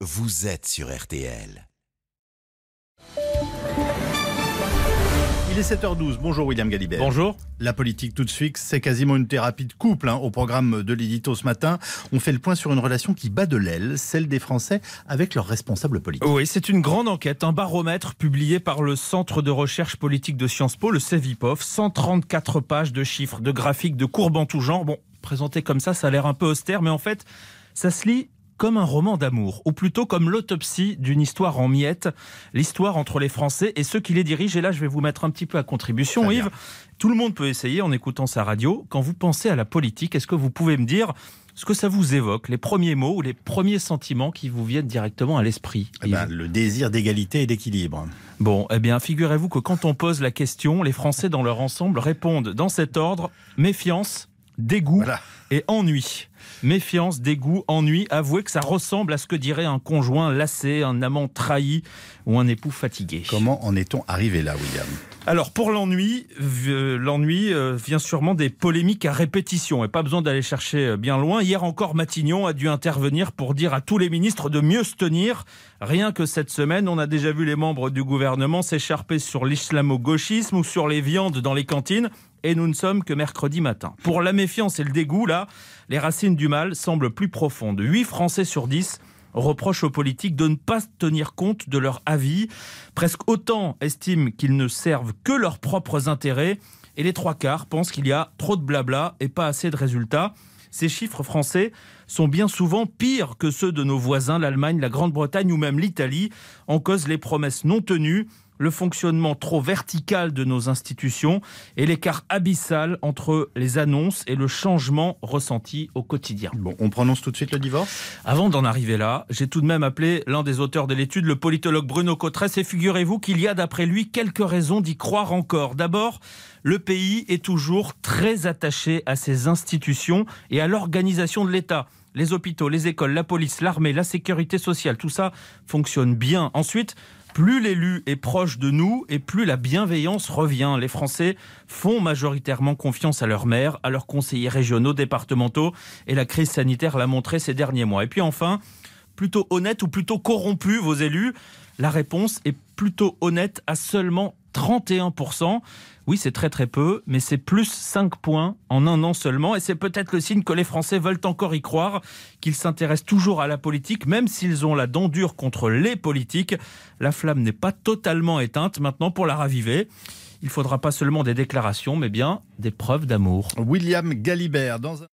vous êtes sur RTL. Il est 7h12. Bonjour William Galibert. Bonjour. La politique tout de suite, c'est quasiment une thérapie de couple. Au programme de l'édito ce matin, on fait le point sur une relation qui bat de l'aile, celle des Français avec leurs responsables politiques. Oui, c'est une grande enquête, un baromètre publié par le Centre de recherche politique de Sciences Po, le CEVIPOF. 134 pages de chiffres, de graphiques, de courbes en tout genre. Bon, présenté comme ça a l'air un peu austère, mais en fait, ça se lit comme un roman d'amour, ou plutôt comme l'autopsie d'une histoire en miettes, l'histoire entre les Français et ceux qui les dirigent. Et là, je vais vous mettre un petit peu à contribution, Yves. Tout le monde peut essayer en écoutant sa radio. Quand vous pensez à la politique, est-ce que vous pouvez me dire ce que ça vous évoque, les premiers mots ou les premiers sentiments qui vous viennent directement à l'esprit? Le désir d'égalité et d'équilibre. Bon, figurez-vous que quand on pose la question, les Français dans leur ensemble répondent dans cet ordre: méfiance, dégoût et ennui. Méfiance, dégoût, ennui. Avouez que ça ressemble à ce que dirait un conjoint lassé, un amant trahi ou un époux fatigué. Comment en est-on arrivé là, William ? Alors pour l'ennui vient sûrement des polémiques à répétition et pas besoin d'aller chercher bien loin. Hier encore, Matignon a dû intervenir pour dire à tous les ministres de mieux se tenir. Rien que cette semaine, on a déjà vu les membres du gouvernement s'écharper sur l'islamo-gauchisme ou sur les viandes dans les cantines. Et nous ne sommes que mercredi matin. Pour la méfiance et le dégoût, là, les racines du mal semblent plus profondes. 8 Français sur 10 reprochent aux politiques de ne pas tenir compte de leur avis. Presque autant estiment qu'ils ne servent que leurs propres intérêts. Et les 3/4 pensent qu'il y a trop de blabla et pas assez de résultats. Ces chiffres français sont bien souvent pires que ceux de nos voisins, l'Allemagne, la Grande-Bretagne ou même l'Italie. En cause, les promesses non tenues, le fonctionnement trop vertical de nos institutions et l'écart abyssal entre les annonces et le changement ressenti au quotidien. Bon, on prononce tout de suite le divorce ? Avant d'en arriver là, j'ai tout de même appelé l'un des auteurs de l'étude, le politologue Bruno Cotresse, et figurez-vous qu'il y a d'après lui quelques raisons d'y croire encore. D'abord, le pays est toujours très attaché à ses institutions et à l'organisation de l'État. Les hôpitaux, les écoles, la police, l'armée, la sécurité sociale, tout ça fonctionne bien. Ensuite, plus l'élu est proche de nous et plus la bienveillance revient. Les Français font majoritairement confiance à leurs maires, à leurs conseillers régionaux, départementaux, et la crise sanitaire l'a montré ces derniers mois. Et puis enfin, plutôt honnête ou plutôt corrompu vos élus? La réponse est plutôt honnête à seulement 31%. Oui, c'est très très peu, mais c'est plus 5 points en un an seulement. Et c'est peut-être le signe que les Français veulent encore y croire, qu'ils s'intéressent toujours à la politique, même s'ils ont la dent dure contre les politiques. La flamme n'est pas totalement éteinte. Maintenant, pour la raviver, il ne faudra pas seulement des déclarations, mais bien des preuves d'amour. William Galibert, dans un...